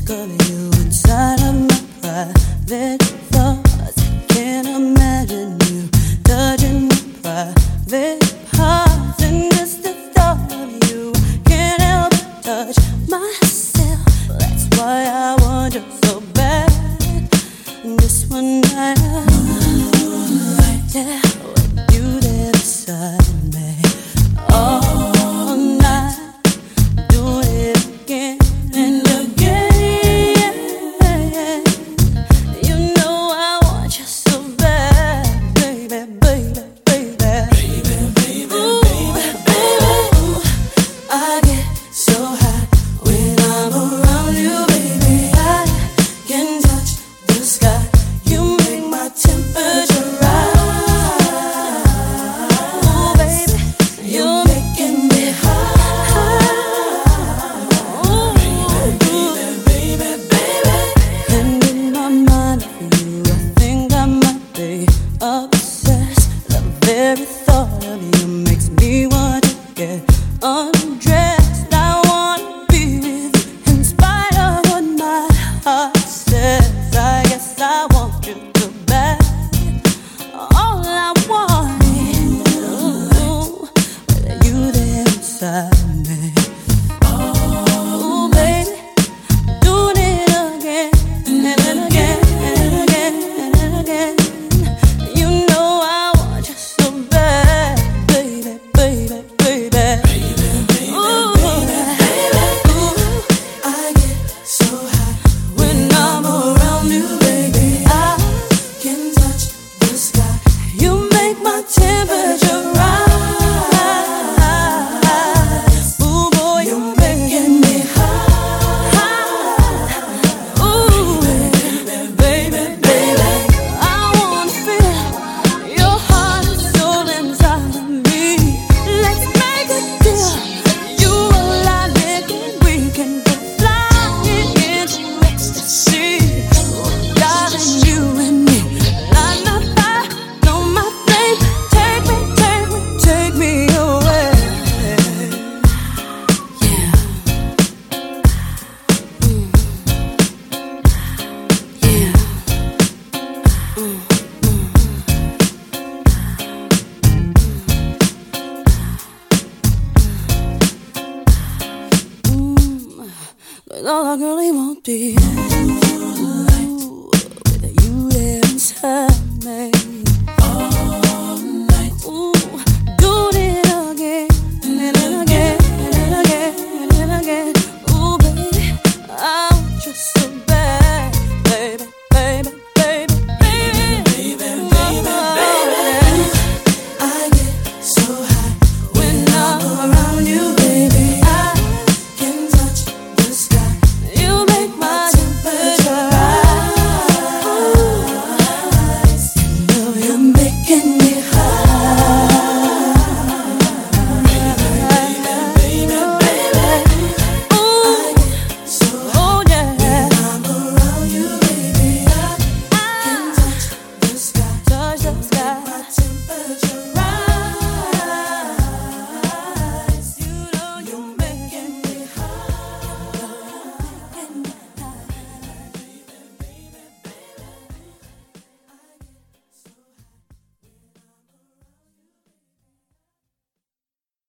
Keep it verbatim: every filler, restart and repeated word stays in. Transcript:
of you inside of my private thoughts. Can't imagine you touching my private parts. And just the thought of you, can't help but touch myself. That's why I want you so bad. Just one night, right there with you there beside me. All night, doing it again and again. You know I want you so bad, baby, baby, baby, baby, baby, ooh, baby, baby. Ooh, I get so high when I'm around you, baby. I can touch the sky. You make my temperature rise. Ooh, baby, you're making me high. Ooh, baby, baby, baby. And in my mind for you, I think I might be obsessed. The very thought of you makes me want to get undressed. I wanna be with you in spite of what my heart says. I guess I want you to back. All I want is with you there inside me. Ooh, baby, doing it again and again and again and again. You know I want you so bad, baby, baby, baby. Ooh, baby, ooh, I get so high when I'm around you, baby. I can touch the sky. You make my temperature rise. Ooh, boy, you're making me high. Ooh, baby, baby, baby. I wanna feel your heart and soul inside of me. Let's make a deal. You and I, we can go flying into ecstasy. Darling, you and me, light my fire, blow my flame. Take me, take me, take me away. Yeah. Mm. Yeah. Mm, mm, mm. But all I really want is